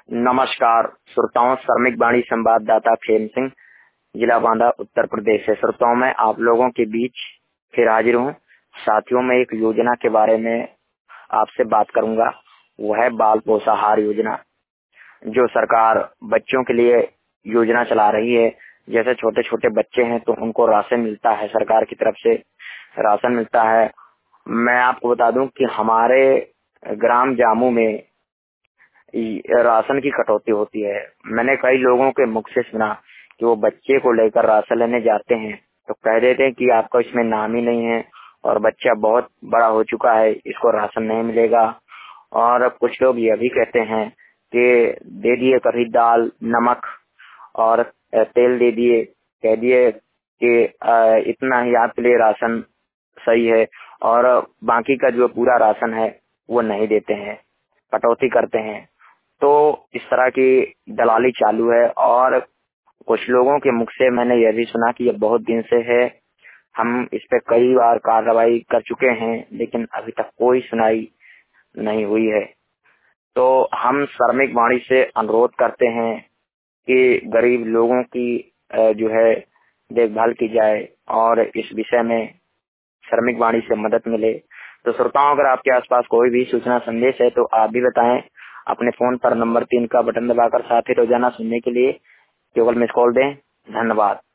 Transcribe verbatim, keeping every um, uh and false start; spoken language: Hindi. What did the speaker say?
नमस्कार श्रोताओं, श्रमिक वाणी संवाददाता खेम सिंह, जिला बांदा, उत्तर प्रदेश से। श्रोताओं, मैं आप लोगों के बीच फिर हाजिर हूँ। साथियों, में एक योजना के बारे में आपसे बात करूंगा। वो है बाल पोषाहार योजना, जो सरकार बच्चों के लिए योजना चला रही है। जैसे छोटे छोटे बच्चे हैं तो उनको राशन मिलता है, सरकार की तरफ से राशन मिलता है। मैं आपको बता दूं कि हमारे ग्राम जामू में राशन की कटौती होती है। मैंने कई लोगों के मुख से सुना कि वो बच्चे को लेकर राशन लेने जाते हैं तो कह देते हैं कि आपका इसमें नाम ही नहीं है और बच्चा बहुत बड़ा हो चुका है, इसको राशन नहीं मिलेगा। और कुछ लोग ये भी कहते हैं कि दे दिए कभी दाल, नमक और तेल दे दिए, कह दिए कि इतना ही आपके लिए राशन सही है, और बाकी का जो पूरा राशन है वो नहीं देते हैं, कटौती करते हैं। तो इस तरह की दलाली चालू है। और कुछ लोगों के मुख से मैंने यह भी सुना कि ये बहुत दिन से है, हम इस पे कई बार कार्रवाई कर चुके हैं लेकिन अभी तक कोई सुनाई नहीं हुई है। तो हम श्रमिक वाणी से अनुरोध करते हैं कि गरीब लोगों की जो है देखभाल की जाए और इस विषय में श्रमिक वाणी से मदद मिले। तो श्रोताओं, अगर आपके आसपास कोई भी सूचना संदेश है तो आप भी बताएं। अपने फोन पर नंबर तीन का बटन दबाकर साथ ही रोजाना सुनने के लिए केवल मिस कॉल दें। धन्यवाद।